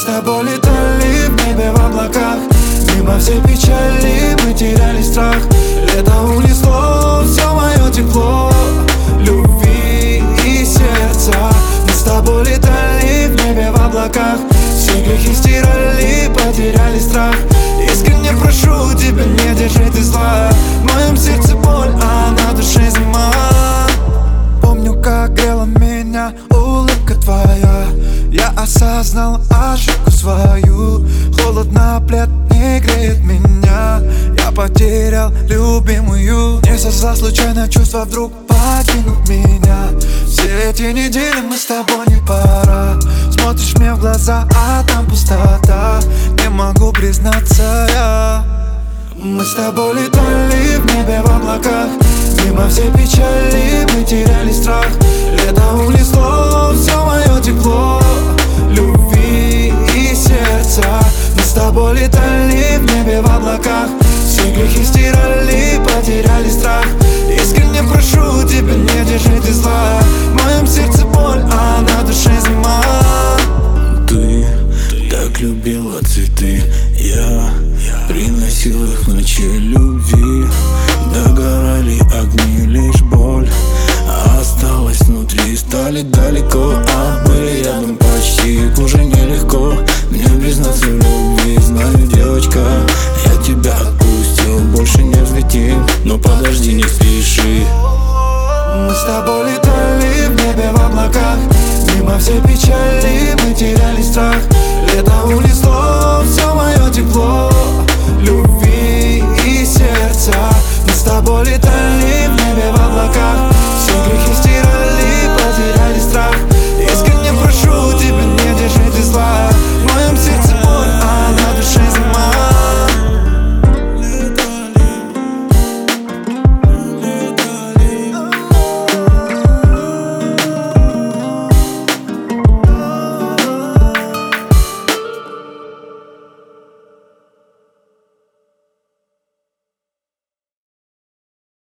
с тобой летали в небе в облаках. Мимо всей печали мы теряли страх. Лето унесло все мое тепло любви и сердца. Мы с тобой летали в небе в облаках. Все грехи стирали, потеряли страх. Искренне прошу тебя, не держи ты зла. В моем сердце боль, а на душе зима. Помню, как грела меня улыбка твоя. Я осознал ошибку свою. Холодно, плед не греет меня. Я потерял любимую. Не создал случайно чувства, вдруг покинут меня. Все эти недели мы с тобой не пара. Смотришь мне в глаза, а там пустота. Не могу признаться я. Мы с тобой летали в небе в облаках. Мимо всей печали мы теряли страх. Лето унесло все мое тепло любви и сердца. Мы с тобой летали в небе в облаках. Все грехи стирали, потеряли страх. Искренне прошу тебя, не держи ты зла. В моем сердце боль, а на душе зима. Ты так любила цветы, я приносил их в ночи любви. Догорали огни, лишь боль осталась внутри. Стали далеко, а были рядом почти. Уже нелегко мне признаться в любви. Знаю, девочка, я тебя отпустил, больше не взлетим. Но подожди, не спеши. Мы с тобой летали в небе в облаках. Мимо всей печали мы теряли страх. Лето унесло все мое тепло любви и сердца. Мы с тобой летали